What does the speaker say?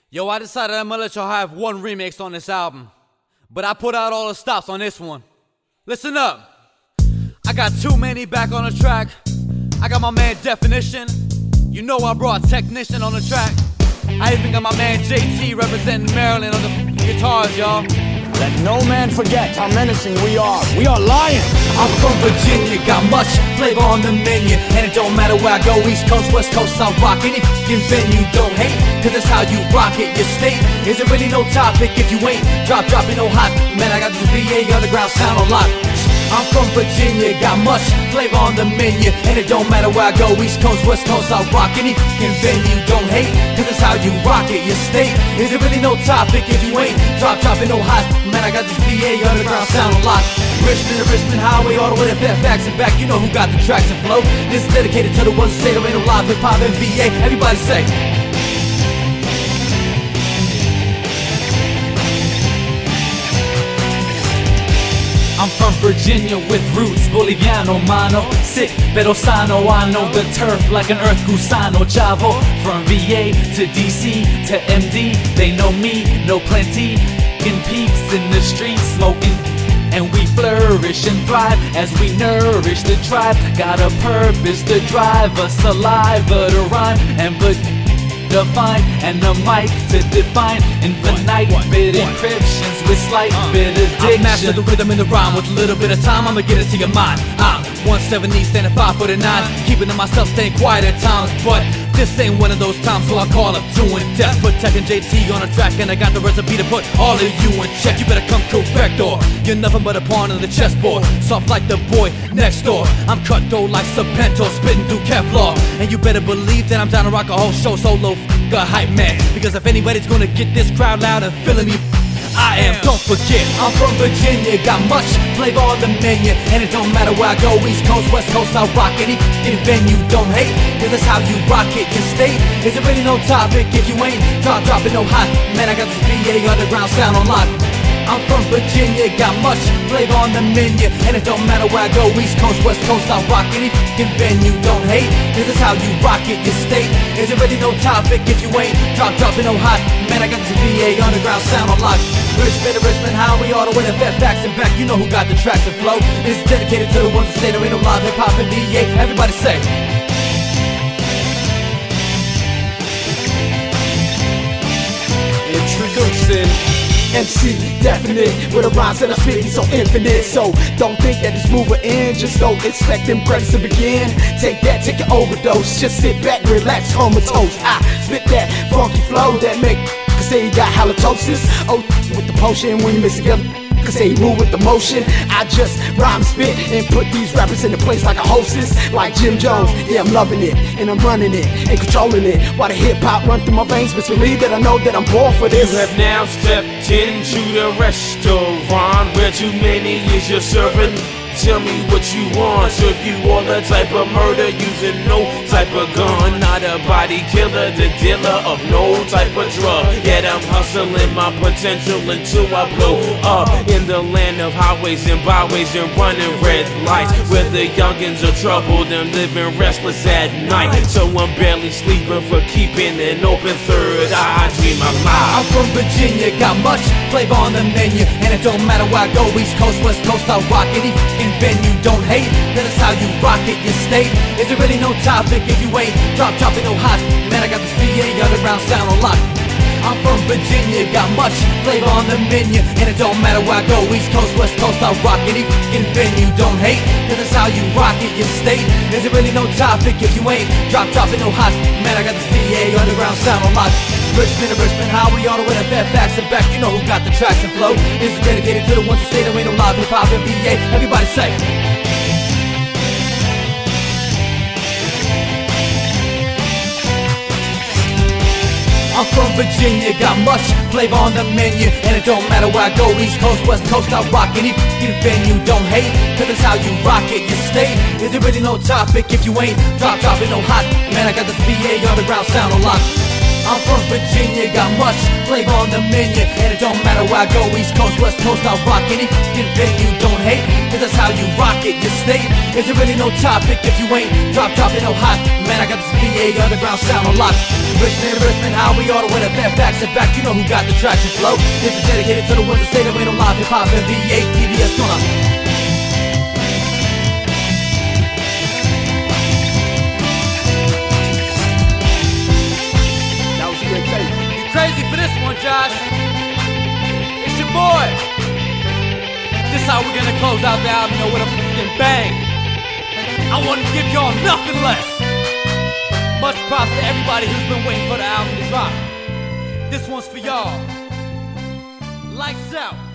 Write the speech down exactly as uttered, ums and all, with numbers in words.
Yo, I decided I'm gonna let y'all have one remix on this album, but I put out all the stops on this one. Listen up. I got Too Many back on the track. I got my man Definition. You know I brought Technician on the track. I even got my man J T representing Maryland on the guitars, y'all. Let no man forget how menacing we are. We are lions. I'm from Virginia, got much flavor on the menu, and it don't matter where I go, East Coast, West Coast, I'll rock any f***ing venue. Don't hate, cause that's how you rock it. Your state isn't really no topic if you ain't drop, dropping no hot. Man, I got this V A underground sound a lot. I'm from Virginia, got much flavor on the menu, and it don't matter where I go, East Coast, West Coast, I'll rock any f***ing venue. Don't hate, cause that's how you rock it. Your state isn't really no topic if you ain't drop, dropping no hot. Man, I got this V A underground sound a lot. Richmond to Richmond Highway, all the way to Fairfax and back. You know who got the tracks and flow. This is dedicated to the ones who say there ain't no live hip-hop in V A. Everybody say. I'm from Virginia with roots Boliviano, mano. Sick, pero sano. I know the turf like an earth gusano. Chavo, from V A to D C to M D. They know me, know plenty. In peeps in the streets, smoking. And we flourish and thrive as we nourish the tribe. Got a purpose to drive us, saliva to rhyme and but define, and a mic to define infinite bit encryptions with slight uh, bit addiction. I master the rhythm and the rhyme with a little bit of time. I'ma get it to your mind. I'm one seventy, standing five foot and nine, keeping to myself, staying quiet at times, but this ain't one of those times, so I call up doing death. Put Tech and J T on a track, and I got the recipe to put all of you in check. You better come correct, or you're nothing but a pawn on the chessboard. Soft like the boy next door. I'm cut though like Serpento, spitting through Kevlar. And you better believe that I'm down to rock a whole show solo, f*** a hype man. Because if anybody's gonna get this crowd loud and feeling me, I am. Don't forget, I'm from Virginia, got much flavor on the menu, and it don't matter where I go, East Coast, West Coast, I'll rock any f***ing venue. Don't hate, cause that's how you rock it. Your state isn't really no topic if you ain't drop, dropping no hot. Man, I got this V A underground sound on lock. I'm from Virginia, got much flavor on the menu, and it don't matter where I go, East Coast, West Coast, I'll rock any f***ing venue. Don't hate, cause that's how you rock it. Your state isn't really no topic if you ain't drop, dropping no hot. Man, I got this V A underground sound on lock. Richmond to Richmond Highway, all the way to Fairfax and back. You know who got the tracks and flow. This is dedicated to the ones who say there ain't no live hip-hop in V A. Everybody say. Introducing M C Definite, with the rhymes that I spit, he's so infinite. So don't think that it's moving in, just don't expect them credits to begin. Take that, take your overdose, just sit back, relax, comatose. I spit that funky flow that make cause say you got halitosis. Oh, with the potion when you mix together, cause say you move with the motion. I just rhyme, spit, and put these rappers in the place like a hostess, like Jim Jones. Yeah, I'm loving it, and I'm running it, and controlling it. While the hip-hop run through my veins, best believe that I know that I'm born for this. You have now stepped into the restaurant where too many is your servant. Tell me what you want, serve you all the type of murder, using no type of gun. Not a body killer, the dealer of no type of drug. Yet I'm hustling my potential until I blow up. In the land of highways and byways and running red lights, where the youngins are troubled and living restless at night. So I'm barely sleeping for keeping an open third eye. I dream a lie. I'm from Virginia, got much flavor on the menu, and it don't matter where I go, East Coast, West Coast, I'll rock any f***ing venue. Don't hate, cause that's how you rock it. Your state isn't really no topic if you ain't drop, dropping no hot. Man, I got this V A underground sound on lock. I'm from Virginia, got much flavor on the menu, and it don't matter where I go, East Coast, West Coast, I'll rock any f***ing venue. Don't hate, cause that's how you rock it. Your state isn't really no topic if you ain't drop, dropping no hot. Man, I got this V A underground sound on lock. Richmond to Richmond Highway, all the way to Fairfax and back. You know who got the tracks and flow. This is dedicated to the ones who say there ain't no live hip-hop in V A. Everybody say. I'm from Virginia, got much flavor on the menu, and it don't matter where I go, East Coast, West Coast, I'll rock any f***ing venue. Don't hate, cause that's how you rock it. Your state isn't really no topic if you ain't drop, dropping no hot. Man, I got this V A underground sound on lock. I'm from Virginia, got much flavor on the menu. And it don't matter where I go, East Coast, West Coast, I'll rock any f***ing venue. Don't hate, cause that's how you rock it. Your state is there really no topic if you ain't drop, dropping no hot. Man, I got this V A underground sound on lock. Richmond, Richmond, how we all the way to Fairfax and back. You know who got the traction flow. This is dedicated to the ones that say there ain't no live hip-hop and V A, T V S gonna. Crazy for this one, Josh. It's your boy. This how we're gonna close out the album, you know, with a fucking bang. I want to give y'all nothing less. Much props to everybody who's been waiting for the album to drop. This one's for y'all. Lights out.